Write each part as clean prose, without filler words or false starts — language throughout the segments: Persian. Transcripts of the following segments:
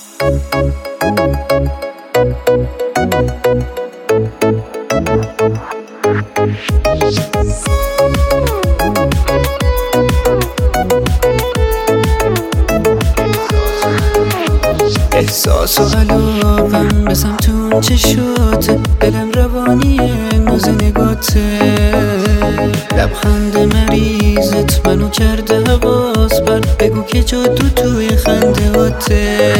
احساس و علاقم به سمت اون چشاته، دلم روانیه ناز نگاته، لبخند مریضت منو کرده حواس بر، بگو که جادو توی خندهاته.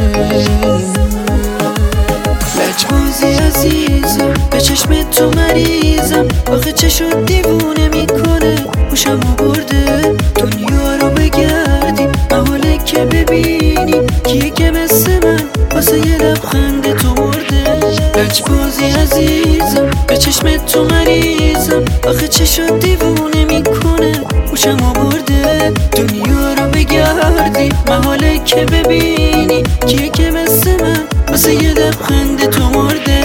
لجبازی عزیزم به چشم تو مریضم، آخه چه شد دیوونه میکنه هوشمو برده، دنیا رو بگردی محاله که ببینی کیه که مثل من واسه یه لبخند تو مرده. لجبازی عزیزم به چشم تو مریضم، آخه چه شد دیوونه میکنه هوشمو برده، دنیا رو بگردی محاله که ببینی کیه که مثل من واسه یه لبخند تو مرده.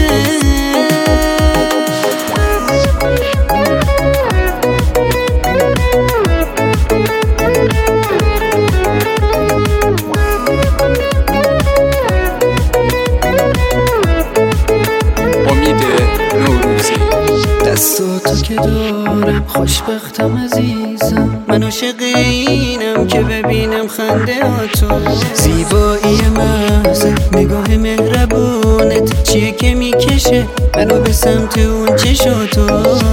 دستاتو که دارم خوشبختم عزیزم، من عاشق اینم که ببینم خنده هاتو، زیبایی محض نگاه مهربونت چیه که میکشه منو به سمت اون چشاتو.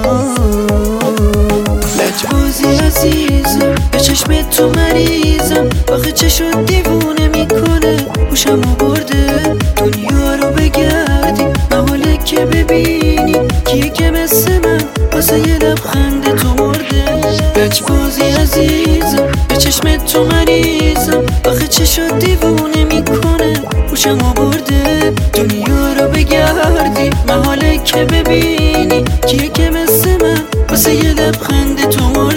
لجبازی عزیزم به چشم تو مریضم، آخه چه شد دیوونه میکنه هوشمو برده، دنیا رو بگردی محاله که ببینی کیه که مثل من واسه یه لبخند تو مرده. لجبازی عزیزم به چشم تو مریضم، آخه چه شد دیوونه میکنه هوشمو برده، دنیا رو بگردی محاله که ببینی کیه که مثل من واسه یه لبخند تو مرده.